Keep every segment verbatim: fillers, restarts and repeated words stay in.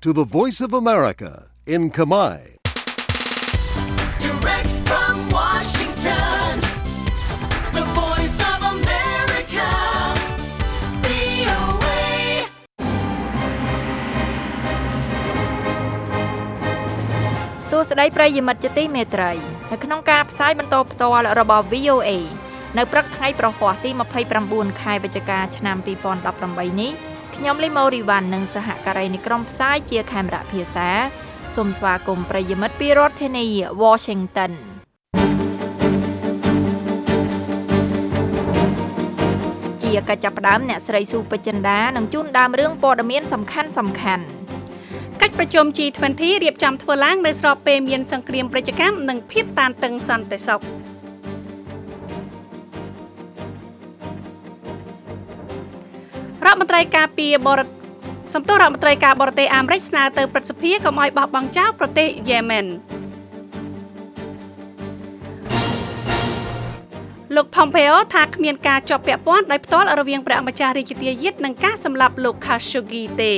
to the Voice of America in Khmer. Direct from Washington, the Voice of America, វី អូ เอសួស្តីប្រិយមិត្តជាទីមេត្រីនៅក្នុងការផ្សាយបន្តផ្ទាល់របស់ វី អូ เอ នៅព្រឹកថ្ងៃប្រហ័សទីยี่สิบเก้าខែវិច្ឆិកាឆ្នាំยี่สิบสิบแปดនេះខ្ញុំលីម៉ូរីវ៉ាន់និងសហការីនៃក្រុមផ្សាយជាខេមរៈភាសាសូមស្វាគមន៍ប្រិយមិត្តពីរដ្ឋធានី Washington ជាកិច្ចចាប់ផ្ដើមអ្នកស្រីស៊ូពេជ្រចិន្តានឹងជូនដើមរឿងព័ត៌មានសំខាន់សំខាន់កិច្ចប្រជុំ G ยี่สิบ រៀបចំធ្វើឡើងនៅស្របពេលមានសង្គ្រាមប្រតិកម្មនិងភាពតានតឹងសន្តិសុខរដ្ឋមន្ត្រីការពារបរសំទោសរដ្ឋមន្ត្រីការបរទេសអាមេរិកស្នើទៅព្រឹទ្ធសភាកុំឲ្យបោះបង់ចោលប្រទេសយេម៉ែនលោក Pompeo ថាគ្មានការជាប់ពាក់ព័ន្ធដោយផ្ទាល់រវាងព្រះម្ចាស់រាជទាយាទនិងការសម្លាប់លោក Khashoggi ទេ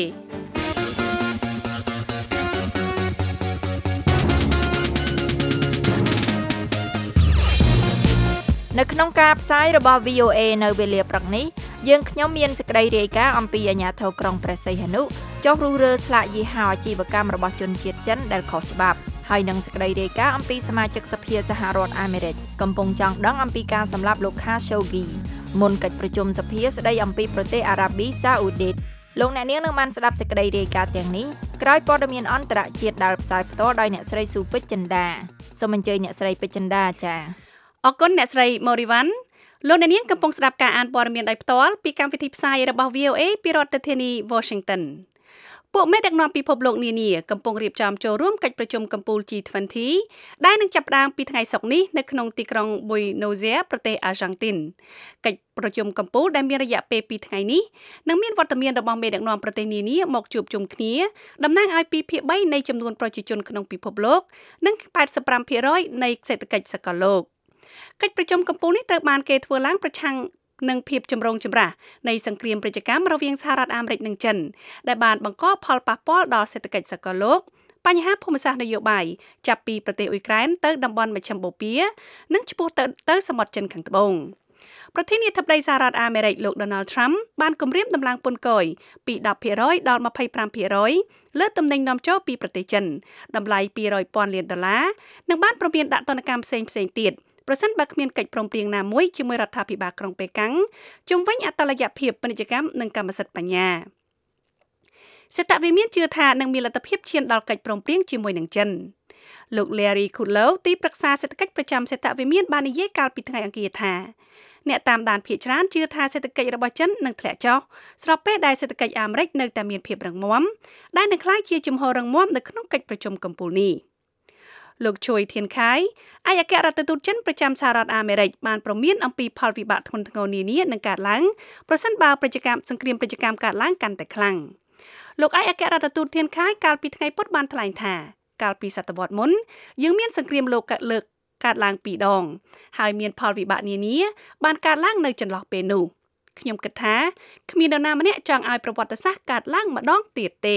នៅក្នុងការផ្សាយរបស់ វី អូ เอ នៅវេលាព្រឹកនេះយើងខ្ញុំមានសេចក្តីរាយការណ៍អំពីអាជ្ញាធរក្រុងព្រះសីហនុចុះរុះរើស្លាកយីហោអាជីវកម្មរបស់ជនជាតិចិនដែលខុសច្បាប់ហើយនឹងសេចក្តីរាយការណ៍អំពីសមាជិកសភាសហរដ្ឋអាមេរិកកំពុងចង់ដឹងអំពីការសម្លាប់លោក Khashoggi មុនកិច្ចប្រជុំសភាស្តីអំពីប្រទេសអារ៉ាប៊ីសាអូឌីតលោកអ្នកនាងនឹងបានស្ដាប់សេចក្តីរាយការណ៍ទាំងនេះក្រោយព័ត៌មានអន្តរជាតិដែលផ្សាយផ្ទាល់ដោយអ្នកស្រីស៊ូពេជ្រចិន្តាសូមអញ្ជើញអ្នកស្រីពេជ្រចិន្តាចា៎អរគុណអ្នកស្រីម៉ូរីវ៉ាន់លោកអ្នកនាងកំពុងស្ដាប់ការអានព័ត៌មានដោយផ្ទាល់ពីកម្មវិធីផ្សាយរបស់ វី អូ เอ ពីរដ្ឋធានី Washington ពួកមេដឹកនាំពិភពលោកនានាកំពុងរៀបចំចូលរួមកិច្ចប្រជុំកំពូល G ยี่สิบ ដែលនឹងចាប់ផ្ដើមពីថ្ងៃសុក្រនេះនៅក្នុងទីក្រុង Buenos Aires ប្រទេសអាហ្សង់ទីនកិច្ចប្រជុំកំពូលដែលមានរយៈពេលពីរថ្ងៃនេះនឹងមានវត្តមានរបស់មេដឹកនាំប្រទេសនានាមកជួបជុំគ្នាតំណាងឲ្យពីភាគបីនៃចំនួនប្រជាជនក្នុងពិភពលោកនិងแปดสิบห้าเปอร์เซ็นต์ នៃសេដ្ឋកិច្ចសកលលោកកិច្ចប្រជុំកំពូលនេះត្រូវបានគេធ្វើឡើងប្រឆាំងនឹងភាពចម្រូងចម្រាសនៃសង្គ្រាមប្រតិកម្មរវាងសហរដ្ឋអាមេរិកនិងចិនដែលបានបង្កផលប៉ះពាល់ដល់សេដ្ឋកិច្ចសកលលោកបញ្ហាភូមិសាស្ត្រនយោបាយចាប់ពីប្រទេសអ៊ុយក្រែនទៅតំបន់មជ្ឈិមបូព៌ានិងឆ្ពោះទៅទៅសមុទ្រចិនខាងត្បូងប្រធានាធិបតីសហរដ្ឋអាមេរិកលោក Donald Trump បានគម្រាមដំឡើងពន្ធគយពីten percentដល់twenty-five percentលើទំនិញនាំចូលពីប្រទេសចិនតម្លៃtwo hundred thousandលានដុល្លារនិងបានប្រមានដាក់ទណ្ឌកម្មផ្សេងៗទៀតប្រសិនបើគ្មានកិច្ចព្រមព្រៀងណាមួយជាមួយរដ្ឋាភិបាលក្រុងប៉េកាំងជុំវិញអតលយភាពពាណិជ្ជកម្មនិងកម្មសិទ្ធិបញ្ញាសេតវិមានជឿថានឹងមានលទ្ធភាពឈានដល់កិច្ចព្រមព្រៀងជាមួយនឹងចិនលោក Larry Kudlow ទីប្រឹក្សាសេដ្ឋកិច្ចប្រចាំសេតវិមានបាននិយាយកាលពីថ្ងៃអង្គារថាអ្នកតាមដានភាគច្រើនជឿថាសេដ្ឋកិច្ចរបស់ចិននឹងធ្លាក់ចុះស្របពេលដែលសេដ្ឋកិច្ចអាមេរិកនៅតែមានភាពរឹងមាំដែលនឹងក្លាយជាជំហររឹងមាំនៅក្នុងកិច្ចប្រជុំកំពូលនេះលោកឈួយធានខៃឯកអគ្គរដ្ឋទូតចិនប្រចាំសហរដ្ឋអាមេរិកបានប្រមានអំពីផលវិបាកធ្ងន់ធ្ងរនានានឹងកើតឡើងប្រសិនបើប្រតិកម្មសង្គ្រាមប្រតិកម្មកើតឡើងកាន់តែខ្លាំងលោកឯកអគ្គរដ្ឋទូតធានខៃកាលពីថ្ងៃពុធបានថ្លែងថាកាលពីសតវត្សរ៍មុនយើងមានសង្គ្រាមលោកលើកកើតឡើងពីរដងហើយមានផលវិបាកនានាបានកើតឡើងនៅចន្លោះពេលនោះខ្ញុំគិតថាគ្មាននរណាម្នាក់ចង់ឲ្យប្រវត្តិសាស្ត្រកើតឡើងម្ដងទៀតទេ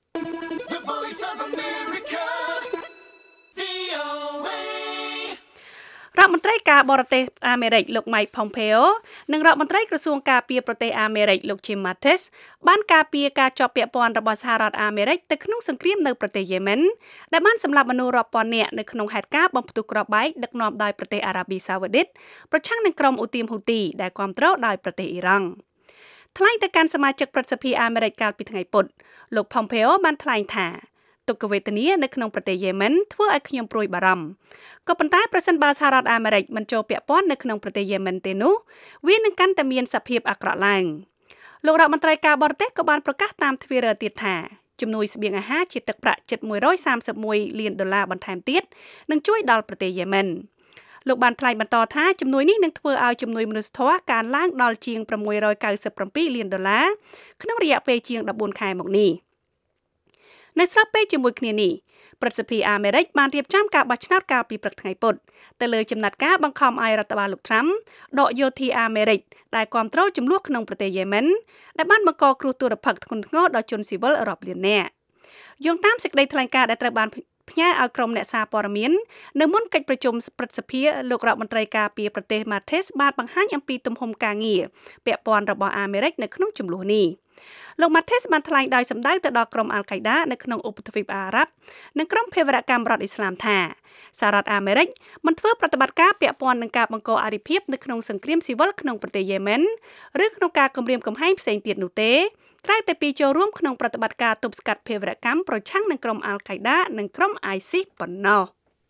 The Voice of America វី អូ เอរដ្ឋមន្ត្រីការបរទេសអាមេរិកលោក Mike Pompeo និងរដ្ឋមន្ត្រីក្រសួងការពារប្រទេសអាមេរិកលោក Jim Mattis បានការពារការជាប់ពាក់ព័ន្ធរបស់សហរដ្ឋអាមេរិកទៅក្នុងសង្គ្រាមនៅប្រទេសយេម៉ែនដែលបានសម្លាប់មនុស្សរាប់ពាន់នាក់នៅក្នុងហេតុការណ៍បំផ្ទុះគ្រាប់បែកដឹកនាំដោយប្រទេសអារ៉ាប៊ីសាអូឌីតប្រឆាំងនឹងក្រុមអ៊ូទីមហ៊ូទីដែលគាំទ្រដោយប្រទេសអ៊ីរ៉ង់ថ្លែងទៅកាន់សមាជិកព្រឹទ្ធសភាអាមេរិកកាលពីថ្ងៃពុធលោក Pompeo បានថ្លែងថាទុក្ខវេទនានៅក្នុងប្រទេសយេម៉ែនធ្វើឲ្យខ្ញុំព្រួយបារម្ភក៏ប៉ុន្តែប្រសិនបើសហរដ្ឋអាមេរិកមិនចូលពាក់ព័ន្ធនៅក្នុងប្រទេសយេម៉ែនទេនោះវានឹងកាន់តែមានសភាពអាក្រក់ឡើងលោករដ្ឋមន្ត្រីការបរទេសក៏បានប្រកាសតាម Twitter ទៀតថាជំនួយស្បៀងអាហារជាទឹកប្រាក់ជិតone hundred thirty-oneលានដុល្លារបន្ថែមទៀតនឹងជួយដល់ប្រទេសយេម៉ែនលោកបានថ្លែងបន្តថាជំនួយនេះនឹងធ្វើឲ្យជំនួយមនុស្សធម៌កើនឡើងដល់ជាងsix hundred ninety-sevenលានដុល្លារក្នុងរយៈពេលជាងfourteenខែមកនេះនៅស្របពេលជាមួយគ្នានេះព្រឹទ្ធសភាអាមេរិកបានរៀបចំការបោះឆ្នោតកាលពីព្រឹកថ្ងៃពុធទៅលើចំណាត់ការបង្ខំឲ្យរដ្ឋបាលលោក Trump ដកយោធាអាមេរិកដែលគាំទ្រចំនួនក្នុងប្រទេសយេម៉ែនដែលបានបង្កគ្រោះទុរភិក្សធ្ងន់ធ្ងរដល់ជនស៊ីវិលរាប់លាននាក់យោងតាមសេចក្តីថ្លែងការណ៍ដែលត្រូវបានផ្ញើឲ្យក្រុមអ្នកសារព័ត៌មាននៅមុនកិច្ចប្រជុំព្រឹទ្ធសភាលោករដ្ឋមន្ត្រីការពារប្រទេស Mattis បានបង្ហាញអំពីទំហំការងារពាក់ព័ន្ធរបស់អាមេរិកនៅក្នុងចំនួននេះលោក Mattis បានថ្លែងដោយសម្ដៅទៅដល់ក្រុមអាល់កៃដានៅក្នុងឧបទ្វីបអារ៉ាប់និងក្រុមភេរវកម្មរដ្ឋអ៊ីស្លាមថាសហរដ្ឋអាមេរិកមិនធ្វើប្រតិបត្តិការពាក់ព័ន្ធនឹងការបង្កអារិភាពនៅក្នុងសង្គ្រាមស៊ីវិលក្នុងប្រទេសយេម៉ែនឬក្នុងការគំរាមកំហែងផ្សេងទៀតនោះទេក្រៅតែពីចូលរួមក្នុងប្រតិបត្តិការទប់ស្កាត់ភេរវកម្មប្រឆាំងនឹងក្រុមអាល់កៃដានិងក្រុម ISIS ប៉ុណ្ណោះ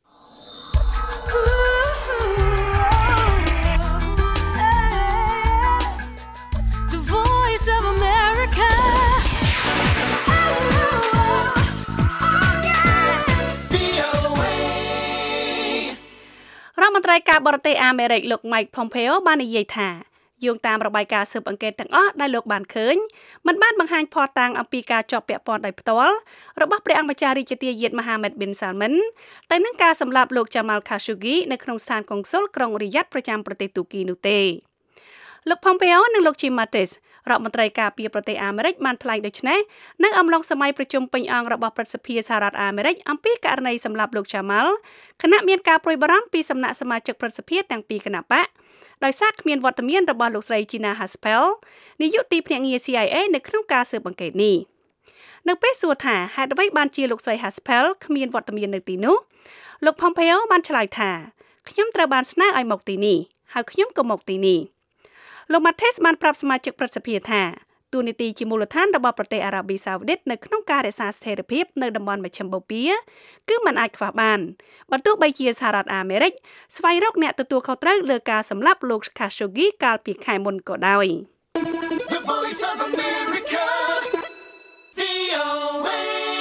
រដ្ឋមន្ត្រីការបរទេសអាមេរិកលោក Mike Pompeo បាននិយាយថាយោងតាមរបាយការណ៍ស៊ើបអង្កេតទាំងអស់ដែលលោកបានឃើញมันបានបង្ហាញភស្តុតាងអំពីការជាប់ពាក់ព័ន្ធដោយផ្ទាល់របស់ព្រះអង្គម្ចាស់រាជទាយាទ Mohammed bin Salman ទៅនឹងការសម្លាប់លោក Jamal Khashoggi នៅក្នុងស្ថានកុងស៊ុលក្រុងរីយ៉ាដប្រចាំប្រទេសទូគីនោះទេលោក Pompeo និងលោក Jim Mattis រដ្ឋមន្ត្រីការពារប្រទេសអាមេរិកបានថ្លែងដូចនេះនៅអំឡុងសម័យប្រជុំពេញអង្គរបស់ព្រឹទ្ធសភាសហរដ្ឋអាមេរិកអំពីករណីសម្លាប់លោក Jamal ខណៈមានការព្រួយបារម្ភពីសំណាក់សមាជិកព្រឹទ្ធសភាទាំងពីរគណៈបកដោយសារគ្មានវត្តមានរបស់លោកស្រី Gina Haspel នាយកទីភ្នាក់ងារ C I A នៅក្នុងការស៊ើបអង្កេតនេះនៅពេលសួរថាហេតុអ្វីបានជាលោកស្រី Haspel គ្មានវត្តមាននៅទីនោះលោក Pompeo បានឆ្លើយថាខ្ញុំត្រូវបានស្នើឲ្យមកទីនេះហើយខ្ញុំក៏មកទីនេះលោក Mattis បានប្រាប់សមាជិកព្រឹទ្ធសភាថាទូនីតិជាមូលដ្ឋានរបស់ប្រទេសអារ៉ាប៊ីសាអូឌីតនៅក្នុងការរក្សាស្ថិរភាពនៅតំបន់មជ្ឈិមបូព៌ាគឺมันអាចខ្វះបានបើទោះបីជាសហរដ្ឋអាមេរិកស្វែងរកអ្នកទទួលខុសត្រូវលើការសម្លាប់លោក Khashoggi កាលពីខែមុនក៏ដោយ The Voice of America, V O A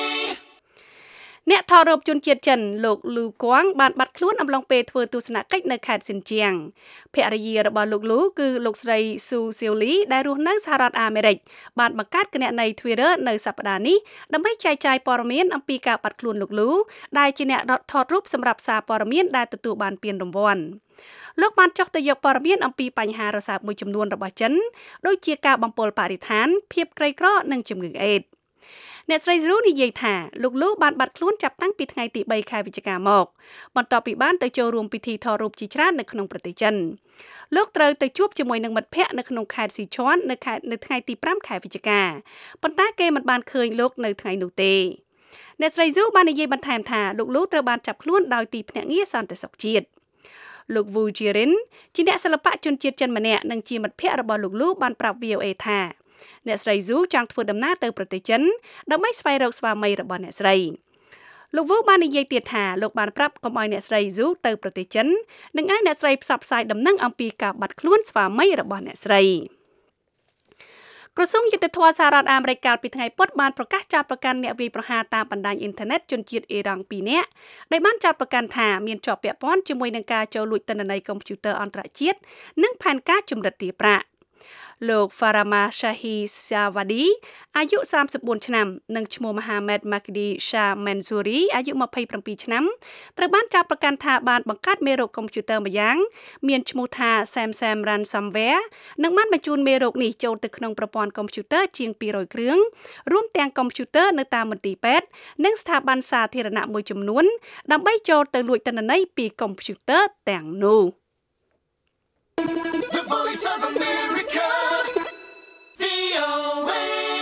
អ្នកថតរូបជនជាតិចិនលោកលូគួងបានបាត់ខ្លួនអំឡុងពេលធ្វើទស្សនកិច្ចនៅខេត្តស៊ីនជៀងភរិយារបស់លោកលូគឺលោកស្រីស៊ូសៀវលីដែលរស់នៅសហរដ្ឋអាមេរិកបានបង្កើតគណនី Twitter នៅសប្តាហ៍នេះដើម្បីចែកចាយព័ត៌មានអំពីការបាត់ខ្លួនលោកលូដែលជាអ្នកថតរូបសម្រាប់សារព័ត៌មានដែលទទួលបានពានរង្វាន់លោកបានចុះទៅយកព័ត៌មានអំពីបញ្ហារសើបមួយចំនួនរបស់ចិនដូចជាការបំពុលបរិស្ថានភាពក្រីក្រនិងជំងឺអេដស៍អ្នកស្រីស៊ូនិយាយថាលោកលូបានបាត់ខ្លួនចាប់តាំងពីថ្ងៃទីបីខែវិច្ឆិកាមកបន្ទាប់ពីបានទៅចូលរួមពិធីថតរូបជាច្រើននៅក្នុងប្រទេសចិនលោកត្រូវទៅជួបជាមួយនឹងមិត្តភ័ក្តិនៅក្នុងខេត្តស៊ីឈួននៅខេត្តនៅថ្ងៃទីប្រាំខែវិច្ឆិកាប៉ុន្តែគេមិនបានឃើញលោកនៅថ្ងៃនោះទេអ្នកស្រីស៊ូបាននិយាយបន្ថែមថាលោកលូត្រូវបានចាប់ខ្លួនដោយទីភ្នាក់ងារសន្តិសុខជាតិលោក Wu Jirin ជាអ្នកសិល្បៈជនជាតិចិនម្នាក់និងជាមិត្តភ័ក្តិរបស់លោកលូបានប្រាប់ V O A ថាអ្នកស្រីស៊ូចង់ធ្វើដំណើរទៅប្រទេសចិនដើម្បីស្វែងរកស្វាមីរបស់អ្នកស្រីលោកវូបាននិយាយទៀតថាលោកបានប្រាប់កុំឲ្យអ្នកស្រីស៊ូទៅប្រទេសចិននិងឲ្យអ្នកស្រីផ្សព្វផ្សាយដំណឹងអំពីការបាត់ខ្លួនស្វាមីរបស់អ្នកស្រីក្រសួងយុតិធម៌សហរដ្ឋអាមេរិកកាលពីថ្ងៃពុធបានប្រកាសចាប់ប្រកាន់អ្នកវាយប្រហារតាមបណ្ដាញអ៊ីនធឺណិតជនជាតិអ៊ីរ៉ង់ពីរនាក់ដែលបានចាប់ប្រកាន់ថាមានជាប់ពាក់ព័ន្ធជាមួយនឹងការចូលលួចទិន្នន័យកុំព្យូទ័រអន្តរជាតិនិងផែនការជំរិតទារប្រាក់លោក Farama Shahi Savadi អាយុសាមសិបបួនឆ្នាំនិងឈ្មោះ Mohammed Mahdi Shah Mansouri អាយុម្ភៃប្រាំពីរឆ្នាំត្រូវបានចាប់ប្រកាន់ថាបានបង្កើតមេរោគកុំព្យូទ័រម្យ៉ាងមានឈ្មោះថា Samsam Ransomware និងបានបញ្ជូនមេរោគនេះចូលទៅក្នុងប្រព័ន្ធកុំព្យូទ័រជាងពីររយគ្រឿងរួមទាំងកុំព្យូទ័រនៅតាមមន្ទីរពេទ្យនិងស្ថាប័នសាធារណៈមួយចំនួនដើម្បីចូលទៅលួចទិន្នន័យពីកុំព្យូទ័រទាំងនោះ The Voice of America, V O A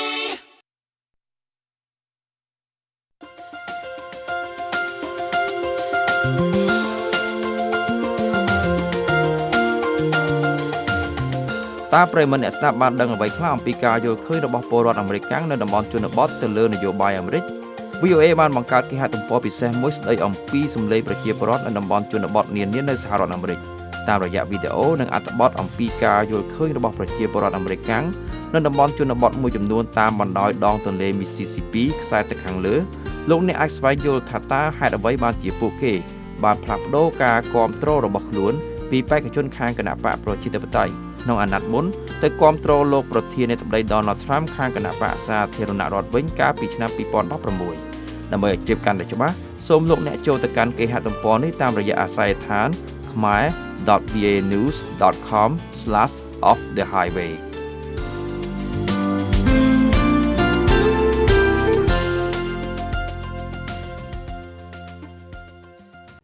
តើប្រិយមិត្តអ្នកស្ដាប់បានដឹងអ្វីខ្លះអំពីការយល់ឃើញរបស់ពលរដ្ឋអាមេរិកកាំងនៅតំបន់ជនបទទៅលើនយោបាយអាមេរិក V O A បានបង្កើតគេហទំព័រពិសេសមួយស្ដីអំពីសម្លេងប្រជាពលរដ្ឋនៅតំបន់ជនបទនានានៅសហរដ្ឋអាមេរិកតាមរយៈវីដេអូនិងអត្ថបទអំពីការយល់ឃើញរបស់ប្រជាពលរដ្ឋអាមេរិកកាំងនៅតំបន់ជនបទមួយចំនួនតាមបណ្ដោយដងទន្លេ Mississippi ខ្សែទឹកខាងលើលោកអ្នកអាចស្វែងយល់ថាតើហេតុអ្វីបានជាពួកគេបានផ្លាស់ប្ដូរការគ្រប់គ្រងរបស់ខ្លួនពីបេក្ខជនខាងគណបកប្រជាធិបតេយ្យក្នុងអាណត្តិមុនទៅគ្រប់គ្រងលោកប្រធានាធិបតី Donald Trump ខាងគណបកសាធារណរដ្ឋវិញកាលពីឆ្នាំពីរពាន់ដប់ប្រាំមួយដើម្បីឲ្យជ្រាបកាន់តែច្បាស់សូមលោកអ្នកចូលទៅកាន់គេហទំព័រនេះតាមរយៈអាស័យដ្ឋាន khmer dot v a news dot com slash off the highway ។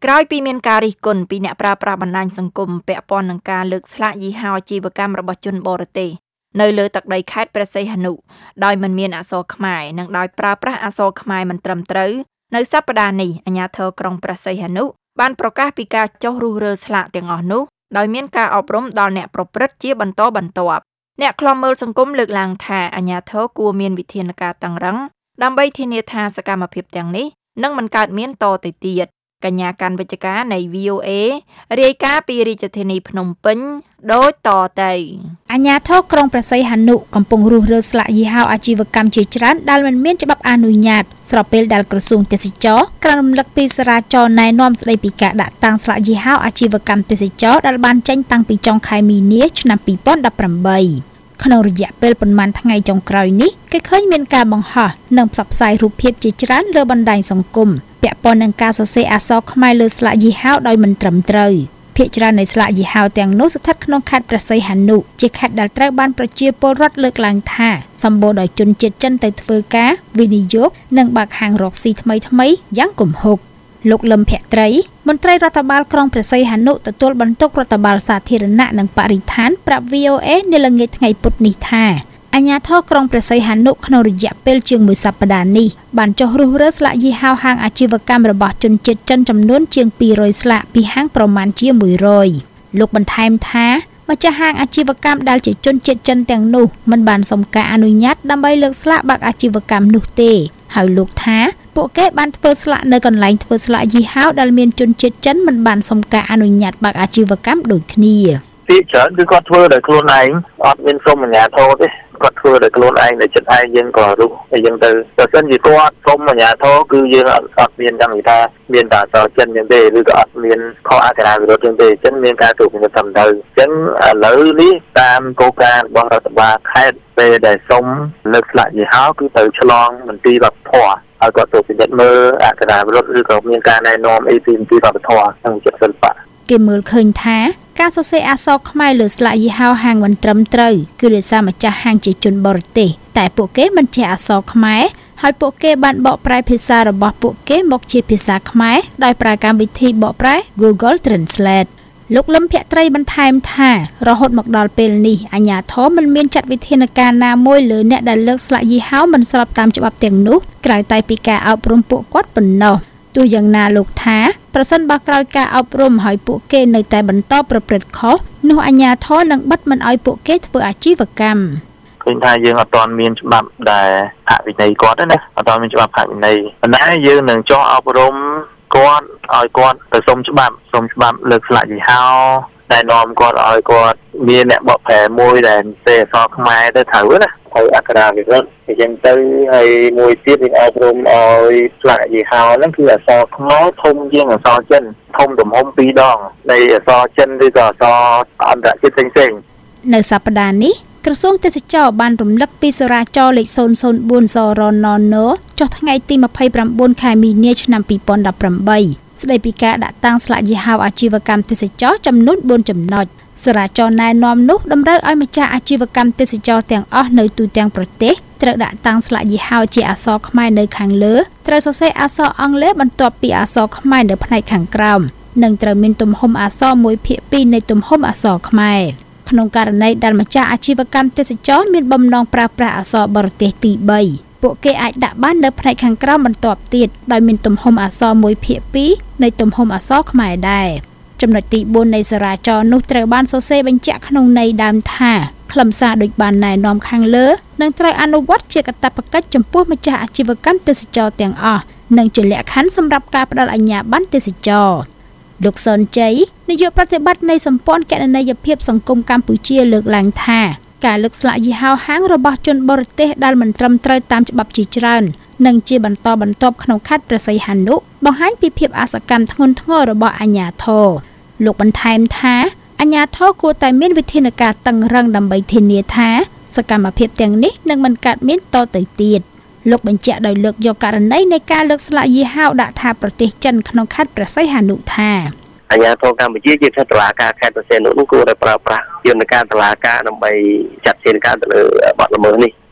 ក្រោយពីមានការរិះគន់ពីអ្នកប្រើប្រាស់បណ្ដាញសង្គមពាក់ព័ន្ធនឹងការលើកស្លាកយីហោអាជីវកម្មរបស់ជនបរទេសនៅលើទឹកដីខេត្តព្រះសីហនុដោយមិនមានអក្សរខ្មែរនិងដោយប្រើប្រាស់អក្សរខ្មែរមិនត្រឹមត្រូវនៅសប្តាហ៍នេះអាជ្ញាធរក្រុងព្រះសីហនុបានប្រកាសពីការចុះរុះរើស្លាកទាំងអស់នោះដោយមានការអប់រំដល់អ្នកប្រព្រឹត្តជាបន្តបន្ទាប់អ្នកខ្លំមើលសង្គមលើកឡើងថាអាជ្ញាធរគួរមានវិធានការតឹងរ៉ឹងដើម្បីធានាថាសកម្មភាពទាំងនេះនឹងមិនកើតមានតទៅទៀតកញ្ញាកាន់វិជ្ជការនៃ វី អូ เอ រាយការណ៍ពីរាជធានីភ្នំពេញដូចតទៅអាជ្ញាធរក្រុងព្រះសីហនុកំពុងរុះរើស្លាកយីហោអាជីវកម្មជាច្រើនដែលមិនមានច្បាប់អនុញ្ញាតស្របពេលដែលក្រសួងទេសចរក្រោមរំលឹកពីសារាចរណែនាំស្តីពីការដាក់តាំងស្លាកយីហោអាជីវកម្មទេសចរដែលបានចេញតាំងពីចុងខែមីនាឆ្នាំពីរពាន់ដប់ប្រាំបីក្នុងរយៈពេលប៉ុន្មានថ្ងៃចុងក្រោយនេះគេឃើញមានការបង្ហោះនិងផ្សព្វផ្សាយរូបភាពជាច្រើនលើបណ្ដាញសង្គមពាក់ព័ន្ធនឹងការសរសេរអក្សរខ្មែរលើស្លាកយីហោដោយមិនត្រឹមត្រូវភាគច្រើននៃស្លាកយីហោទាំងនោះស្ថិតក្នុងខេត្តព្រះសីហនុជាខេត្តដែលត្រូវបានប្រជាពលរដ្ឋលើកឡើងថាសម្បូរដោយជនជាតិចិនទៅធ្វើការវិនិយោគនិងបើកហាងរកស៊ីថ្មីៗយ៉ាងគំហុកលោកលឹមភក្ត្រីមន្ត្រីរដ្ឋបាលក្រុងព្រះសីហនុទទួលបន្ទុករដ្ឋបាលសាធារណៈនិងបរិស្ថានប្រាប់ វី អូ เอ នៅល្ងាចថ្ងៃពុធនេះថាអាជ្ញាធរក្រុងព្រះសីហនុក្នុងរយៈពេលជាងមួយសប្តាហ៍នេះបានចុះរុះរើស្លាកយីហោហាងអាជីវកម្មរបស់ជនជាតិចិនចំនួនជាងពីររយស្លាកពីហាងប្រមាណជាមួយរយលោកបន្ថែមថាម្ចាស់ហាងអាជីវកម្មដែលជាជនជាតិចិនទាំងនោះមិនបានសុំការអនុញ្ញាតដើម្បីលើកស្លាកបើកអាជីវកម្មនោះទេហើយលោកថាពួកគេបានធ្វើស្លាកនៅកន្លែងធ្វើស្លាកយីហោដែលមានជនជាតិចិនមិនបានសុំការអនុញ្ញាតបើកអាជីវកម្មដូចគ្នាពីច្រើនគឺគាត់ធ្វើដោយខ្លួនឯងអត់មានសុំអាជ្ញាធរទេគាត់ធ្វើដោយខ្លួនឯងដោយចិត្តឯងយើងក៏រុះតែយើងទៅបើសិនជាគាត់សុំអាជ្ញាធរគឺយើងអត់អត់មានចាំនិយាយថាមានតែអក្សរចិនយ៉ាងទេឬក៏អត់មានខុសអក្សរាវិរុទ្ធយ៉ាងទេអញ្ចឹងមានការត្រួតពិនិត្យត្រឹមត្រូវអញ្ចឹងឥឡូវនេះតាមគោលការណ៍របស់រដ្ឋបាលខេត្តពេលដែលសុំលើកស្លាកយីហោគឺទៅឆ្លងមន្ទីរវប្បធម៌ហើយគាត់ត្រួតពិនិត្យមើលអក្សរាវិរុទ្ធឬក៏មានការណែនាំអីពីមន្ទីរវប្បធម៌និងចិត្តសិល្បៈគេមើលឃើញថាការសរសេរអក្សរខ្មែរលើស្លាកយីហោហាងមិនត្រឹមត្រូវគឺដោយសារម្ចាស់ហាងជាជនបរទេសតែពួកគេមិនចេះអក្សរខ្មែរហើយពួកគេបានបកប្រែភាសារបស់ពួកគេមកជាភាសាខ្មែរដោយប្រើកម្មវិធីបកប្រែ Google Translate លោកលឹមភក្ត្រីបន្ថែមថារហូតមកដល់ពេលនេះអាជ្ញាធរមិនមានចាត់វិធានការណាមួយលើអ្នកដែលលើកស្លាកយីហោមិនស្របតាមច្បាប់ទាំងនោះក្រៅតែពីការអប់រំពួកគាត់ប៉ុណ្ណោះទោះយ៉ាងណាលោកថាប្រសិនបើក្រោយការអប់រំហើយពួកគេនៅតែបន្តប្រព្រឹត្តខុសនោះអាជ្ញាធរនឹងបិទមិនឲ្យពួកគេធ្វើអាជីវកម្មឃើញថាយើងអត់ទាន់មានច្បាប់ដែលអវិន័យគាត់ទេណាអត់ទាន់មានច្បាប់អវិន័យប៉ុន្តែយើងនឹងចោះអប់រំគាត់ឲ្យគាត់ទៅសុំច្បាប់សុំច្បាប់លើកស្លាកយីហោណែនាំគាត់ឲ្យគាត់មានអ្នកបកប្រែមួយដែលសេអក្សរខ្មែរទៅត្រូវណាហើយអក្សរាវិរុទ្ធអញ្ចឹងទៅហើយមួយទៀតយើងអប់រំឲ្យស្លាកយីហោហ្នឹងគឺអក្សរខ្មែរធំជាងអក្សរចិនធំទំហំពីរដងនៃអក្សរចិនឬក៏អក្សរអន្តរជាតិផ្សេងៗនៅសប្តាហ៍នេះក្រសួងទេសចរបានរំលឹកពីសារាចរលេខ ศูนย์ ศูนย์ បួន សរណនចុះថ្ងៃទីម្ភៃប្រាំបួនខែមីនាឆ្នាំពីរពាន់ដប់ប្រាំបីស្តីពីការដាក់តាំងស្លាកយីហោអាជីវកម្មទេសចរចំនួនបួនចំណុចសារាចរណែនាំនោះតម្រូវឲ្យម្ចាស់អាជីវកម្មទេសចរទាំងអស់នៅទូទាំងប្រទេសត្រូវដាក់តាំងស្លាកយីហោជាអក្សរខ្មែរនៅខាងលើត្រូវសរសេរអក្សរអង់គ្លេសបន្ទាប់ពីអក្សរខ្មែរនៅផ្នែកខាងក្រោមនិងត្រូវមានទំហំអក្សរមួយភាគពីរនៃទំហំអក្សរខ្មែរក្នុងករណីដែលម្ចាស់អាជីវកម្មទេសចរមានបំណងប្រើប្រាស់អក្សរបរទេសទីបីពួកគេអាចដាក់បាននៅផ្នែកខាងក្រោមបន្ទាប់ទៀតដោយមានទំហំអក្សរមួយភាគពីរនៃទំហំអក្សរខ្មែរដែរចំណុចទីបួននៃសារាចរនោះត្រូវបានសរសេរបញ្ជាក់ក្នុងន័យដើមថាខ្លឹមសារដូចបានណែនាំខាងលើនឹងត្រូវអនុវត្តជាកាតព្វកិច្ចចំពោះម្ចាស់អាជីវកម្មទេសចរទាំងអស់និងជាលក្ខខណ្ឌសម្រាប់ការផ្តល់អាជ្ញាប័ណ្ណទេសចរលោកសនជ័យនាយកប្រតិបត្តិនៃសម្ព័ន្ធគណនេយ្យភាពសង្គមកម្ពុជាលើកឡើងថាការលើកស្លាកយីហោហាងរបស់ជនបរទេសដែលមិនត្រឹមត្រូវតាមច្បាប់ជាច្រើននិងជាបន្តបន្ទាប់ក្នុងខេត្តព្រះសីហនុបង្ហាញពីភាពអសកម្មធ្ងន់ធ្ងររបស់អាជ្ញាធរលោកបន្ថែមថាអាជ្ញាធរគួរតែមានវិធានការតឹងរ៉ឹងដើម្បីធានាថាសកម្មភាពទាំងនេះនឹងមិនកើតមានតទៅទៀតលោកបញ្ជាក់ដោយលើកយកករណីនៃការលើកស្លាកយីហោដាក់ថាប្រទេសចិនក្នុងខេត្តព្រះសីហនុថាអាជ្ញាធរកម្ពុជាជាតុលាការខេត្តព្រះសីហនុនោះគួរតែប្រើប្រាស់យន្តការតុលាការដើម្បីចាត់វិធានការទៅលើបទល្មើសនេះ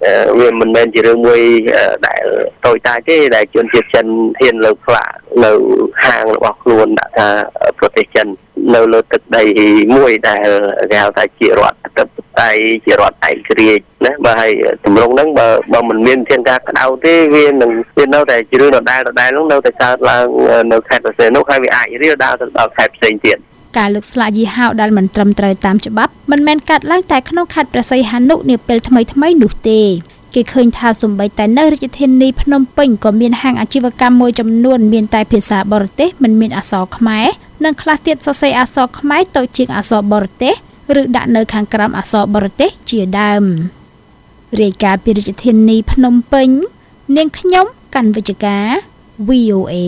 វាមិនមែនជារឿងមួយដែលតូចតាចទេដែលជនជាតិចិនហ៊ានលើកផ្លាកនៅហាងរបស់ខ្លួនដាក់ថាប្រទេសចិននៅលើទឹកដីមួយដែលគេហៅថាជារដ្ឋអធិបតេយ្យជារដ្ឋឯករាជ្យណាបើហើយទម្រង់ហ្នឹងបើបើមិនមានធានការក្តៅទេវានឹងវានៅតែជារឿងដដែលដដែលហ្នឹងនៅតែកើតឡើងនៅខេត្តបរសេនោះហើយវាអាចរាលដាលទៅដល់ខេត្តផ្សេងទៀតការលើកស្លាកយីហោដែលមិនត្រឹមត្រូវតាមច្បាប់មិនមែនកាត់ឡើងតែក្នុងខេត្តព្រះសីហនុនាពេលថ្មីៗនោះទេគេឃើញថាសូម្បីតែនៅរាជធានីភ្នំពេញក៏មានហាងអាជីវកម្មមួយចំនួនមានតែភាសាបរទេសមិនមានអក្សរខ្មែរនិងខ្លះទៀតសរសេរអក្សរខ្មែរតូចជាងអក្សរបរទេសឬដាក់នៅខាងក្រោមអក្សរបរទេសជាដើមរាយការណ៍ពីរាជធានីភ្នំពេញនាងខ្ញុំកាន់វិជ្ជការ វី អូ เอ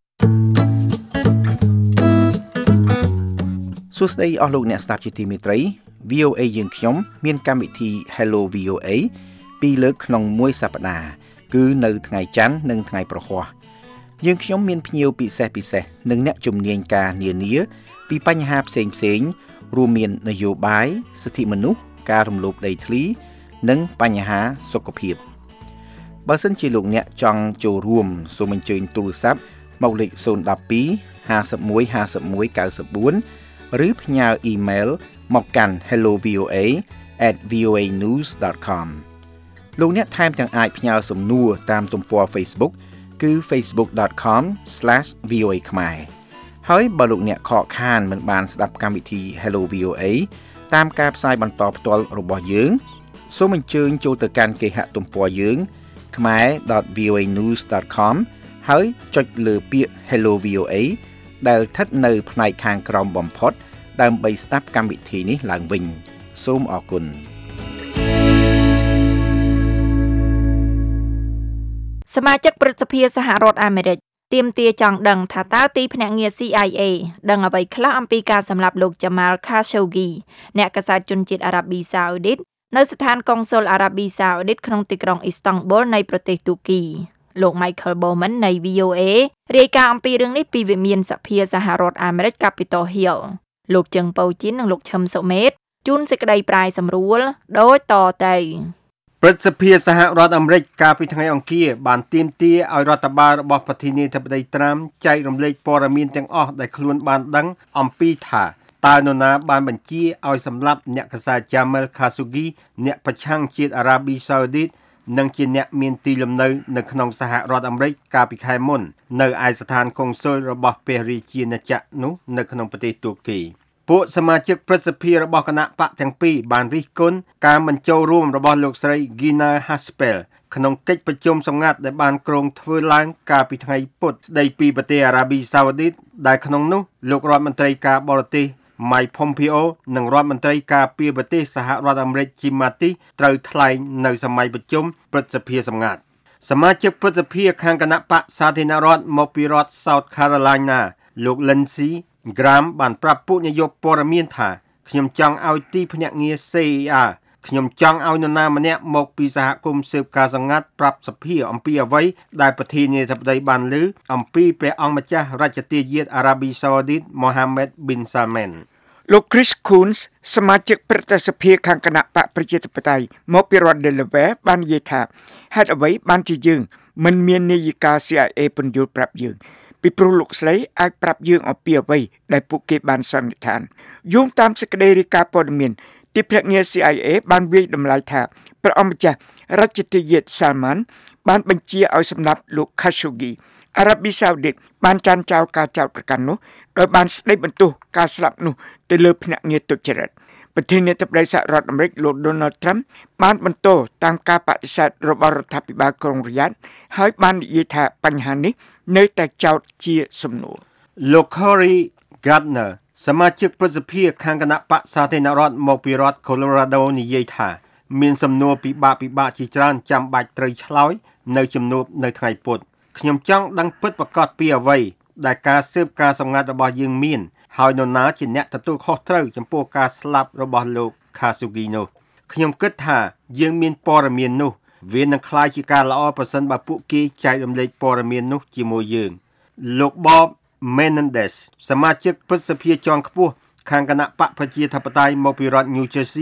សួស្តីអស់លោកអ្នកស្ដាប់ជាទីមេត្រី វី អូ เอ យើងខ្ញុំមានកម្មវិធី Hello វី អូ เอ ពីរលើកក្នុងមួយសប្តាហ៍គឺនៅថ្ងៃច័ន្ទនិងថ្ងៃប្រហ័សយើងខ្ញុំមានភ្ញៀវពិសេសពិសេសនិងអ្នកជំនាញការនានាពីបញ្ហាផ្សេងផ្សេងរួមមាននយោបាយសិទ្ធិមនុស្សការរំលោភដីធ្លីនិងបញ្ហាសុខភាពបើសិនជាលោកអ្នកចង់ចូលរួមសូមអញ្ជើញទូរស័ព្ទមកលេខศูนย์ หนึ่ง สอง ห้า หนึ่ง ห้า หนึ่ง เก้า สี่ ឬផ្ញើអ៊ីមែលមកកាន់ hello v o a at v o a news dot com លោកអ្នកថែមទាំងអាចផ្ញើសំណួរតាមទំព័រ Facebook គឺ facebook dot com slash v o a ខ្មែរហើយបើលោកអ្នកខកខានមិនបានស្ដាប់កម្មវិធី Hello វី អូ เอ តាមការផ្សាយបន្តផ្ទាល់របស់យើងសូមអញ្ជើញចូលទៅកាន់គេហទំព័រយើង khmae dot v o a news dot com ហើយចុចលើពាក្យ Hello វី អូ เอ ដែលស្ថិតនៅផ្នែកខាងក្រោមបំផុតដើម្បីស្ដាប់កម្មវិធីនេះឡើងវិញសូមអរគុណសមាជិកព្រឹទ្ធសភាសហរដ្ឋអាមេរិកទាមទារចង់ដឹងថាតើទីភ្នាក់ងារ C I A ដឹងអ្វីខ្លះអំពីការសម្លាប់លោក Jamal Khashoggi អ្នកកាសែតជនជាតិអារ៉ាប៊ីសាអូឌីតនៅស្ថានកុងស៊ុលអារ៉ាប៊ីសាអូឌីតក្នុងទីក្រុងអ៊ីស្តង់ប៊ុលនៃប្រទេសទូគីលោក Michael Bowman នៃ វី អូ เอ រាយការណ៍អំពីរឿងនេះពីវិមានសភាសហរដ្ឋអាមេរិក Capitol Hill លោកជឹងប៉ូជីននិងលោកឈឹមសុមេតជូនសេចក្តីប្រាយសម្រួលដូចតទៅព្រឹទ្ធសភាសហរដ្ឋអាមេរិកកាលពីថ្ងៃអង្គារបានទាមទារឲ្យរដ្ឋបាលរបស់ប្រធានាធិបតីត្រាំចែករំលែកព័ត៌មានទាំងអស់ដែលខ្លួនបានដឹងអំពីថាតើនរណាបានបញ្ជាឲ្យសម្លាប់អ្នកកាសែត Jamal Khashoggi អ្នកប្រឆាំងជាតិអារ៉ាប៊ីសាអូឌីតនិងជាអ្នកមានទីលំនៅនៅក្នុងសហរដ្ឋអាមេរិកកាលពីខែមុននៅឯស្ថានកុងស៊ុលរបស់ព្រះរាជាណាចក្រនោះនៅក្នុងប្រទេសទូគីពួកសមាជិកព្រឹទ្ធសភារបស់គណៈបកទាំងពីរបានរិះគន់ការមិនចូលរួមរបស់លោកស្រី Gina Haspel ក្នុងកិច្ចប្រជុំសម្ងាត់ដែលបានគ្រោងធ្វើឡើងកាលពីថ្ងៃពុធស្ដីពីប្រទេសអារ៉ាប៊ីសាអូឌីតដែលក្នុងនោះលោករដ្ឋមន្ត្រីការបរទេស Mike Pompeo និងរដ្ឋមន្ត្រីការពារប្រទេសសហរដ្ឋអាមេរិក Jim Mattis ត្រូវថ្លែងនៅសម័យប្រជុំព្រឹទ្ធសភាសម្ងាត់សមាជិកព្រឹទ្ធសភាខាងគណៈបកសាធារណរដ្ឋមកពីរដ្ឋ South Carolina លោក Lindsey Graham បានប្រាប់ពួកនាយកព័ត៌មានថាខ្ញុំចង់ឲ្យទីភ្នាក់ងារ C I A ខ្ញុំចង់ឲ្យនរណាម្នាក់មកពីសហគមន៍ស៊ើបការសម្ងាត់ប្រាប់សភាអំពីអ្វីដែលប្រធានាធិបតីបានលើអំពីព្រះអង្គម្ចាស់រាជទាយាទអារ៉ាប៊ីសាអូឌីត Mohammed bin Salman លោក Chris Coons សមាជិកព្រឹទ្ធសភាខាងគណៈបកប្រជាធិបតេយ្យមកពីរដ្ឋ Delaware បាននិយាយថាហេតុអ្វីបានជាយើងមិនមាននាយិកា C I A ពន្យល់ប្រាប់យើងពីព្រោះលោកស្រីអាចប្រាប់យើងអំពីអ្វីដែលពួកគេបានសន្និដ្ឋានយោងតាមសេចក្តីរាយការណ៍ព័ត៌មានទីភ្នាក់ងារ C I A បានវាយតម្លៃថាព្រះអង្គម្ចាស់រាជទាយាទ Salman បានបញ្ជាឲ្យសម្លាប់លោក Khashoggi អារ៉ាប៊ីសាអូឌីតបានចានចោលការចោទប្រកាន់នោះដោយបានស្ដីបន្ទោសការស្លាប់នោះទៅលើភ្នាក់ងារទុច្ចរិតប្រធានាធិបតីសហរដ្ឋអាមេរិកលោក Donald Trump បានបន្តតាមការបដិសេធរបស់រដ្ឋាភិបាលក្រុងរីយ៉ាតហើយបាននិយាយថាបញ្ហានេះនៅតែចោទជាសំណួរលោក Cory Gardner សមាជិកព្រឹទ្ធសភាខាងគណៈបកសាធារណរដ្ឋមកពីរដ្ឋ Colorado និយាយថាមានសំណួរពិបាកពិបាកជាច្រើនចាំបាច់ត្រូវឆ្លើយនៅជំនួបនៅថ្ងៃពុធខ្ញុំចង់ដឹងពិតប្រាកដពីអ្វីដែលការស៊ើបការសម្ងាត់របស់យើងមានហើយនរណាជាអ្នកទទួលខុសត្រូវចំពោះការស្លាប់របស់លោក Khashoggi នោះខ្ញុំគិតថាយើងមានព័ត៌មាននោះវានឹងក្លាយជាការល្អប្រសិនបើពួកគេចែករំលែកព័ត៌មាននោះជាមួយយើងលោក Bob Menendez សមាជិកព្រឹទ្ធសភាជាន់ខ្ពស់ខាងគណៈបកប្រជាធិបតេយ្យមកពីរដ្ឋ New Jersey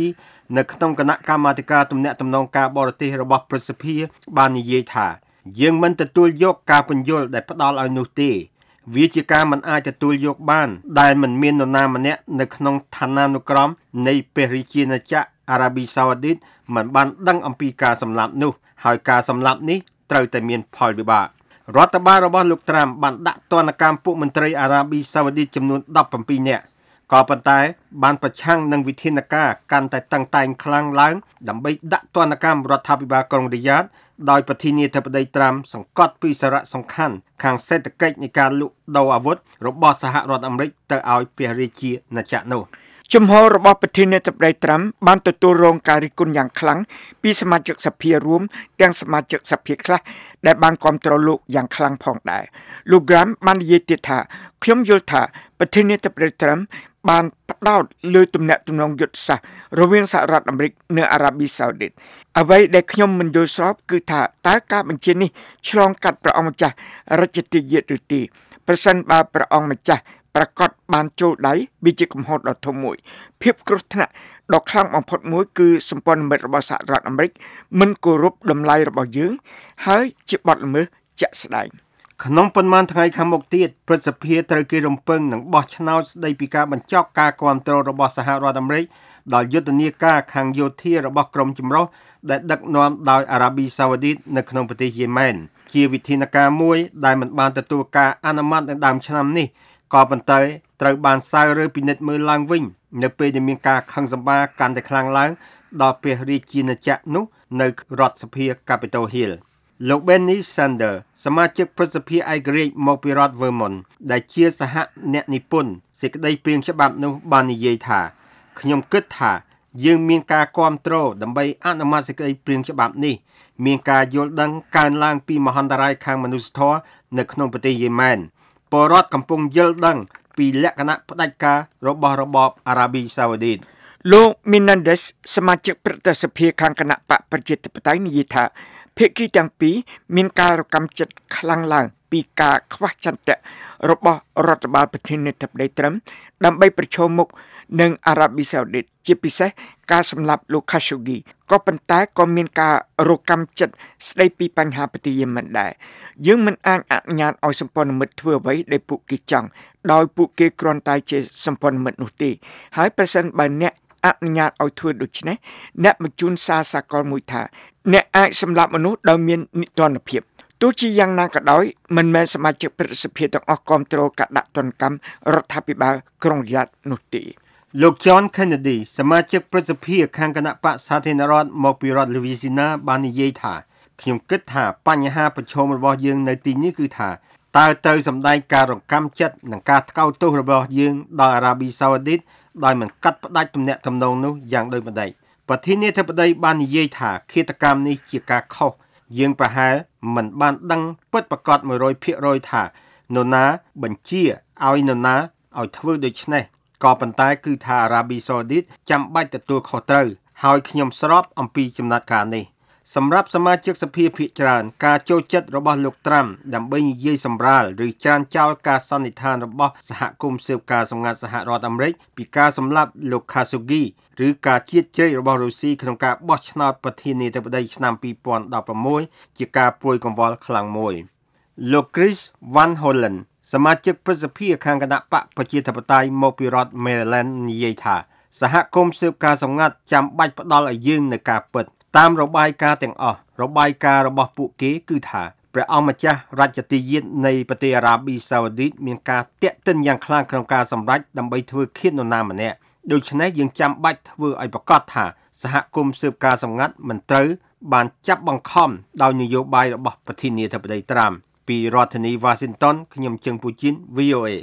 នៅក្នុងគណៈកម្មាធិការទំនាក់ទំនងការបរទេសរបស់ប្រសិទ្ធិបាននិយាយថាយើងមិនទទួលយកការពន្យល់ដែលផ្ដល់ឲ្យនោះទេវាជាការមិនអាចទទួលយកបានដែលមិនមាននរណាម្នាក់នៅក្នុងឋានានុក្រមនៃព្រះរាជាណាចក្រអារ៉ាប៊ីសាអូឌីតមិនបានដឹងអំពីការសម្លាប់នោះហើយការសម្លាប់នេះត្រូវតែមានផលវិបាករដ្ឋបាលរបស់លោកត្រាំបានដាក់ទណ្ឌកម្មពួកមន្ត្រីអារ៉ាប៊ីសាអូឌីតចំនួនដប់ប្រាំពីរនាក់ក៏ប៉ុន្តែបានប្រឆាំងនឹងវិធានការកាន់តែតឹងតែងខ្លាំងឡើងដើម្បីដាក់ទណ្ឌកម្មរដ្ឋាភិបាលក្រុងរីយ៉ាតដោយប្រធានាធិបតីត្រាំសង្កត់ពីសារៈសំខាន់ខាងសេដ្ឋកិច្ចនៃការលក់ដូរអាវុធរបស់សហរដ្ឋអាមេរិកទៅឲ្យព្រះរាជាណាចក្រនោះជំហររបស់ប្រធានាធិបតីត្រាំបានទទួលរងការរិះគន់យ៉ាងខ្លាំងពីសមាជិកសភារួមទាំងសមាជិកសភាខ្លះដែលបានគាំទ្រលោកយ៉ាងខ្លាំងផងដែរលោក Graham បាននិយាយទៀតថាខ្ញុំយល់ថាប្រធានាធិបតីត្រាំបានផ្ដោតលើទំនាក់ទំនងយុទ្ធសាស្ត្ររវាងសហរដ្ឋអាមេរិកនិងអារ៉ាប៊ីសាអូឌីតអ្វីដែលខ្ញុំមិនយល់ស្របគឺថាតើការបញ្ជានេះឆ្លងកាត់ព្រះអង្គម្ចាស់រាជទាយាទឬទេប្រសិនបើព្រះអង្គម្ចាស់ប្រកាសបានចូលដៃវាជាកំហុសដ៏ធំមួយភាពគ្រោះថ្នាក់ដ៏ខ្លាំងបំផុតមួយគឺសម្ព័ន្ធមិត្តរបស់សហរដ្ឋអាមេរិកមិនគោរពតម្លៃរបស់យើងហើយជាបទល្មើសជាក់ស្ដែងក្នុងប៉ុន្មានថ្ងៃខាងមុខទៀតព្រឹទ្ធសភាត្រូវគេរំពឹងនឹងបោះឆ្នោតស្ដីពីការបញ្ចប់ការគាំទ្ររបស់សហរដ្ឋអាមេរិកដល់យុទ្ធនាការខាងយោធារបស់ក្រុមចម្រុះដែលដឹកនាំដោយអារ៉ាប៊ីសាអូឌីតនៅក្នុងប្រទេសយេម៉ែនជាវិធានការមួយដែលមិនបានទទួលការអនុម័តនៅដើមឆ្នាំនេះក៏ប៉ុន្តែត្រូវបានសើរើពិនិត្យមើលឡើងវិញនៅពេលដែលមានការខឹងសម្បារកាន់តែខ្លាំងឡើងដល់ព្រះរាជាណាចក្រនោះនៅរដ្ឋសភា Capitol Hill លោក Bernie Sanders សមាជិកព្រឹទ្ធសភាឯករាជ្យមកពីរដ្ឋ Vermont ដែលជាសហអ្នកនិពន្ធសេចក្តីព្រាងច្បាប់នោះបាននិយាយថាខ្ញុំគិតថាយើងមានការគាំទ្រដើម្បីអនុម័តសេចក្តីព្រាងច្បាប់នេះមានការយល់ដឹងកើនឡើងពីមហន្តរាយខាងមនុស្សធម៌នៅក្នុងប្រទេសយេម៉ែនពលរដ្ឋកំពុងយល់ដឹងពីលក្ខណៈផ្ដាច់ការរបស់របបអារ៉ាប៊ីសាអូឌីតលោក Menendez សមាជិកព្រឹទ្ធសភាខាងគណៈបកប្រជាធិបតេយ្យនិយាយថាភាគីទាំងពីរមានការរកម្មចិត្តខ្លាំងឡើងពីការខ្វះចន្ទៈរបស់រដ្ឋបាលប្រធានាធិបតីត្រាំដើម្បីប្រឈមមុខនឹងអារ៉ាប៊ីសាអូឌីតជាពិសេសការសម្លាប់លោក Khashoggi ក៏ប៉ុន្តែក៏មានការរកម្មចិត្តស្ដីពីបញ្ហាប្រទេសយេម៉ែនដែរយើងមិនអាចអនុញ្ញាតឲ្យសម្ព័ន្ធមិត្តធ្វើអ្វីដែលពួកគេចង់ដោយពួកគេគ្រាន់តែជាសម្ព័ន្ធមិត្តនោះទេហើយប្រសិនបើអ្នកអនុញ្ញាតឲ្យធ្វើដូច្នេះអ្នកបញ្ជូនសារសាកលមួយថាអ្នកអាចសម្លាប់មនុស្សដោយមាននិទានភាពទោះជាយ៉ាងណាក៏ដោយមិនមែនសមាជិកព្រឹទ្ធសភាទាំងអស់គាំទ្រការដាក់ទណ្ឌកម្មរដ្ឋាភិបាលក្រុងរីយ៉ាតនោះទេលោក John Kennedy សមាជិកព្រឹទ្ធសភាខាងគណៈបក្សសាធារណរដ្ឋមកពីរដ្ឋ Louisiana បាននិយាយថាខ្ញុំគិតថាបញ្ហាប្រឈមរបស់យើងនៅទីនេះគឺថាតើត្រូវសម្ដែងការរកម្មចិត្តនិងការថ្កោលទោសរបស់យើងដល់អារ៉ាប៊ីសាអូឌីតដោយមិនកាត់ផ្ដាច់ទំនាក់ទំនងនោះយ៉ាងដូចម្តេចប្រធានាធិបតីបាននិយាយថាឃាតកម្មនេះជាការខុសយើងប្រហែលមិនបានដឹងពិតប្រាកដ មួយរយភាគរយ ថានរណាបញ្ជាឲ្យនរណាឲ្យធ្វើដូច្នេះក៏ប៉ុន្តែគឺថាអារ៉ាប៊ីសាអូឌីតចាំបាច់ទទួលខុសត្រូវហើយខ្ញុំស្របអំពីចំណាត់ការនេះសម្រាប់សមាជិកសភាភាគច្រើនការចូលចិត្តរបស់លោកត្រាំដើម្បីនិយាយសម្រាលឬច្រានចោលការសន្និដ្ឋានរបស់សហគមន៍ស៊ើបការសម្ងាត់សហរដ្ឋអាមេរិកពីការសម្លាប់លោក Khashoggi ឬការជៀតជ្រែករបស់រុស្ស៊ីក្នុងការបោះឆ្នោតប្រធានាធិបតីឆ្នាំពីរពាន់ដប់ប្រាំមួយជាការព្រួយកង្វល់ខ្លាំងមួយលោក Chris Van Hollen សមាជិកព្រឹទ្ធសភាខាងគណៈបកប្រជាធិបតេយ្យមកពីរដ្ឋ Maryland និយាយថាសហគមន៍ស៊ើបការសម្ងាត់ចាំបាច់ផ្ដល់ឲ្យយើងនូវការពិតតាមរបាយការណ៍ទាំងអស់របាយការណ៍របស់ពួកគេគឺថាព្រះអង្គម្ចាស់រាជទាយាទនៃប្រទេសអារ៉ាប៊ីសាអូឌីតមានការតាក់ទិនយ៉ាងខ្លាំងក្នុងការសម្រេចដើម្បីធ្វើឃាតនរណាម្នាក់ដូច្នេះយើងចាំបាច់ធ្វើឲ្យប្រកាសថាសហគមន៍ស៊ើបការសម្ងាត់មិនត្រូវបានចាប់បង្ខំដោយនយោបាយរបស់ប្រធានាធិបតីត្រាំពីរដ្ឋធានី Washington ខ្ញុំជើងពូជីន V O A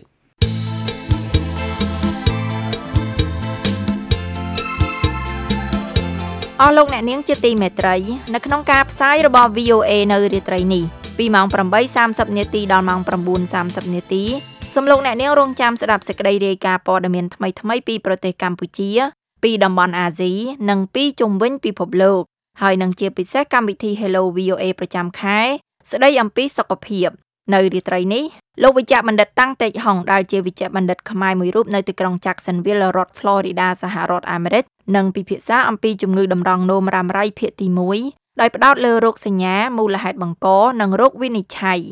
អស់លោកអ្នកនាងជាទីមេត្រីនៅក្នុងការផ្សាយរបស់ V O A នៅរាត្រីនេះពីម៉ោង ប្រាំបីសាមសិប នាទីដល់ម៉ោង ប្រាំបួនសាមសិប នាទីសូមលោកអ្នកនាងរងចាំស្ដាប់សេចក្តីរាយការណ៍ព័ត៌មានថ្មីៗពីប្រទេសកម្ពុជាពីតំបន់អាស៊ីនិងពីជុំវិញពិភពលោកហើយនឹងជាពិសេសកម្មវិធី Hello V O A ប្រចាំខែស្ដីអំពីសុខភាពនៅរាត្រីនេះលោកវិជ្ជបណ្ឌិតតាំងតេជហុងដែលជាវិជ្ជបណ្ឌិតខ្មែរមួយរូបនៅទីក្រុង Jacksonville រដ្ឋ Florida សហរដ្ឋអាមេរិកនិងពិភាក្សាអំពីជំងឺតម្រងនោមរ៉ាំរ៉ៃភាគទីមួយដោយផ្ដោតលើរោគសញ្ញាមូលហេតុបង្កនិងរោគវិនិច្ឆ័យ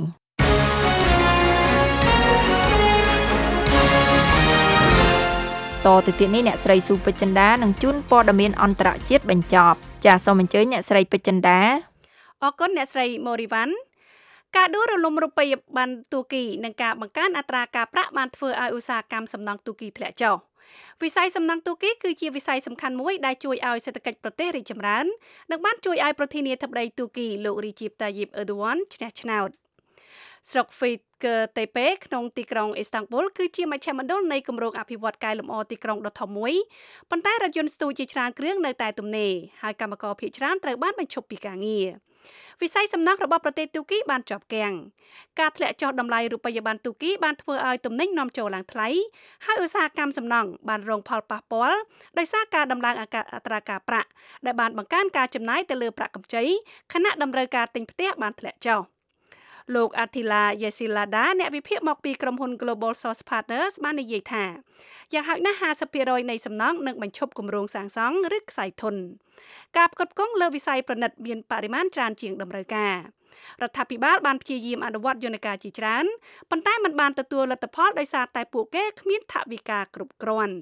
តទៅទៀតនេះអ្នកស្រីស៊ូពេជ្រចិន្តានឹងជូនព័ត៌មានអន្តរជាតិបញ្ចប់ចាសសូមអញ្ជើញអ្នកស្រីពេជ្រចិន្តាអរគុណអ្នកស្រីម៉ូរីវ៉ាន់ការដួលរលំរូបិយប័ណ្ណទូគីនិងការបង្កើនអត្រាការប្រាក់បានធ្វើឲ្យឧស្សាហកម្មសំណង់ទូគីធ្លាក់ចុះវិស័យសំណង់ទូគីគឺជាវិស័យសំខាន់មួយដែលជួយឲ្យសេដ្ឋកិច្ចប្រទេសរីកចម្រើននិងបានជួយឲ្យប្រធានាធិបតីទូគីលោករីជីបតាយីបអឺដូវ៉ាន់ឈ្នះឆ្នោតស្រុកហ្វីកតេប៉េក្នុងទីក្រុងអេស្តង់ប៊ុលគឺជាមជ្ឈមណ្ឌលនៃគម្រោងអភិវឌ្ឍកែលម្អទីក្រុងដ៏ធំមួយប៉ុន្តែរថយន្តស្ទូចជាច្រើនគ្រឿងនៅតែទំនេរហើយកម្មករភាគច្រើនត្រូវបានបញ្ឈប់ពីការងារវិស័យសំណង់របស់ប្រទេសទូគីបានជាប់គាំងការធ្លាក់ចុះតម្លៃរូបិយប័ណ្ណទូគីបានធ្វើឲ្យទំនិញនាំចូលឡើងថ្លៃហើយឧស្សាហកម្មសំណង់បានរងផលប៉ះពាល់ដោយសារការដំឡើងអត្រាការប្រាក់ដែលបានបង្កើនការចំណាយទៅលើប្រាក់កម្ចីខណៈតម្រូវការទិញផ្ទះបានធ្លាក់ចុះលោក Attila Yesilada អ្នកវិភាគមកពីក្រុមហ៊ុន Global Source Partners បាននិយាយថាយ៉ាងហោចណាស់ ห้าสิบเปอร์เซ็นต์ នៃសំណង់នឹងបញ្ឈប់គម្រោងសាងសង់ឬខ្សែធនការផ្គត់ផ្គង់លើវិស័យប្រណិតមានបរិមាណច្រើនជាងតម្រូវការរដ្ឋាភិបាលបានព្យាយាមអនុវត្តយន្តការជាច្រើនប៉ុន្តែมันបានទទួលលទ្ធផលដោយសារតែពួកគេគ្មានថវិកាគ្រប់គ្រាន់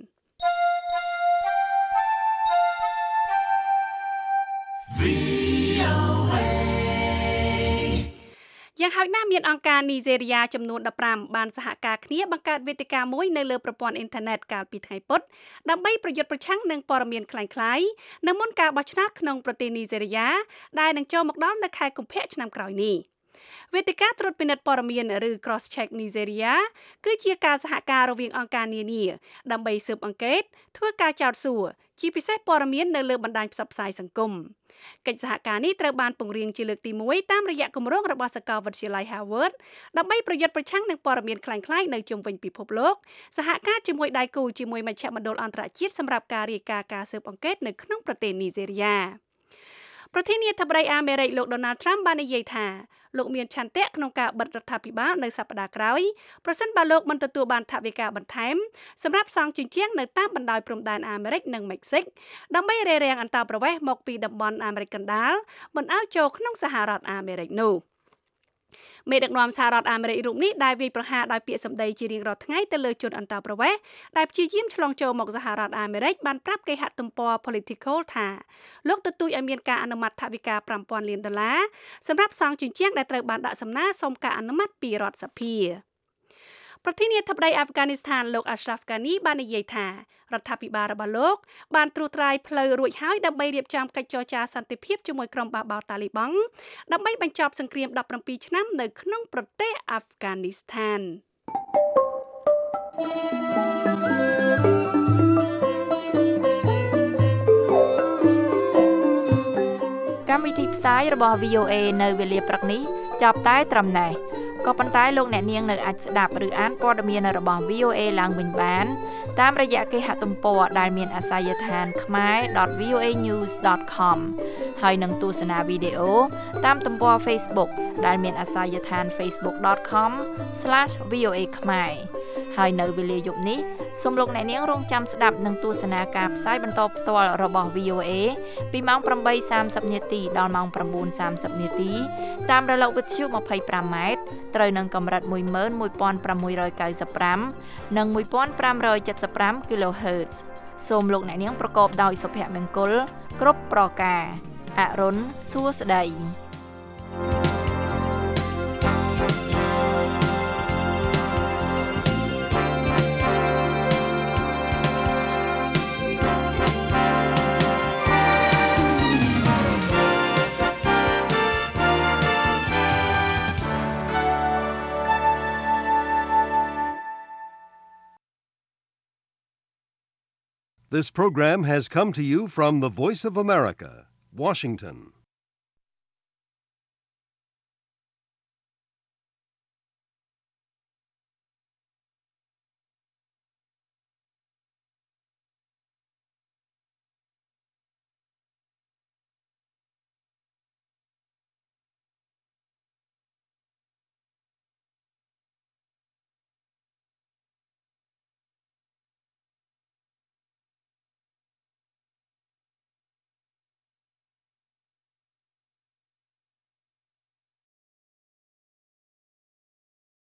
យ៉ាងហោចណាស់មានអង្គការនីហ្សេរីយ៉ាចំនួនដប់ប្រាំបានសហការគ្នាបង្កើតវេទិកាមួយនៅលើប្រព័ន្ធអ៊ីនធឺណិតកាលពីថ្ងៃពុធដើម្បីប្រយុទ្ធប្រឆាំងនឹងព័ត៌មានคล้ายៗនៅមុនការបោះឆ្នោតក្នុងប្រទេសនីហ្សេរីយ៉ាដែលនឹងចូលមកដល់នៅខែកុម្ភៈឆ្នាំក្រោយនេះវេទិកាត្រួតពិនិត្យព័ត៌មានឬ Cross Check Nigeria គឺជាការសហការរវាងអង្គការនានាដើម្បីស៊ើបអង្កេតធ្វើការចោទសួរជាពិសេសព័ត៌មាននៅលើបណ្ដាញផ្សព្វផ្សាយសង្គមកិច្ចសហការនេះត្រូវបានពង្រៀងជាលើកទីមួយតាមរយៈគម្រោងរបស់សាកលវិទ្យាល័យ Harvard ដើម្បីប្រយុទ្ធប្រឆាំងនឹងព័ត៌មានคล้ายៗនៅជុំវិញពិភពលោកសហការជាមួយដៃគូជាមួយមជ្ឈមណ្ឌលអន្តរជាតិសម្រាប់ការរាយការណ៍ការស៊ើបអង្កេតនៅក្នុងប្រទេសនីហ្សេរីយ៉ាប្រធានាធិបតីអាមេរិកលោក Donald Trump បាននិយាយថាលោកមានឆន្ទៈក្នុងការបិទរដ្ឋាភិបាលនៅសប្តាហ៍ក្រោយប្រសិនបើលោកមិនទទួលបានថវិកាបន្ថែមសម្រាប់សង់ជញ្ជាំងនៅតាមបណ្ដោយព្រំដែនអាមេរិកនិងមិចស៊ិកដើម្បីរារាំងអន្តោប្រវេសន៍មកពីតំបន់អាមេរិកកណ្ដាលមិនឲ្យចូលក្នុងសហរដ្ឋអាមេរិកនោះមេដឹកនាំសហរដ្ឋអាមេរិករូបនេះដែលវាយប្រហារដោយពាក្យសម្ដីជារៀងរាល់ថ្ងៃទៅលើជនអន្តោប្រវេសន៍ដែលព្យាយាមឆ្លងចូលមកសហរដ្ឋអាមេរិកបានប្រាប់គេហទំព័រ Politico ថាលោកទទូចឲ្យមានការអនុម័តថវិកាប្រាំពាន់លានដុល្លារសម្រាប់សង់ជញ្ជាំងដែលត្រូវបានដាក់សំណើសុំការអនុម័តពីរដ្ឋសភាប្រធានាធិបតីអាហ្វហ្គានីស្ថានលោក Ashraf Ghani បាននិយាយថារដ្ឋាភិបាលរបស់លោកបានត្រួសត្រាយផ្លូវរួចហើយដើម្បីរៀបចំកិច្ចចរចាសន្តិភាពជាមួយក្រុមបះបោរតាលីបង់ដើម្បីបញ្ចប់សង្គ្រាមដប់ប្រាំពីរឆ្នាំនៅក្នុងប្រទេសអាហ្វហ្គានីស្ថានកម្មវិធីផ្សាយរបស់ វី អូ អេ នៅវេលាព្រឹកនេះចាប់តែត្រឹមណេះក៏ប៉ុន្តែលោកអ្នកនាងនៅអាចស្ដាប់ឬអានព័ត៌មានរបស់ វី អូ អេ ឡើងវិញបានតាមរយៈគេហទំព័រដែលមានអាសយដ្ឋាន khmer dot v o a news dot com ហើយនឹងទស្សនាវីដេអូតាមទំព័រ Facebook ដែលមានអាសយដ្ឋាន facebook dot com slash v o a khmer ហើយនៅវេលាយប់នេះសូមលោកអ្នកនាងរងចាំស្ដាប់និងទស្សនាការផ្សាយបន្តផ្ទាល់របស់ វី អូ អេ ពីម៉ោង ប្រាំបីសាមសិប នាទីដល់ម៉ោង ប្រាំបួនសាមសិប នាទីតាមរលកវិទ្យុ ยี่สิบห้า ម៉ែត្រត្រូវនឹងកម្រិត một nghìn một trăm sáu mươi lăm និង một nghìn năm trăm bảy mươi lăm គីឡូហឺតซ์ សូមលោកអ្នកនាងប្រកបដោយសុភមង្គលគ្រប់ប្រការអរុនសួស្តី This program has come to you from the Voice of America, Washington.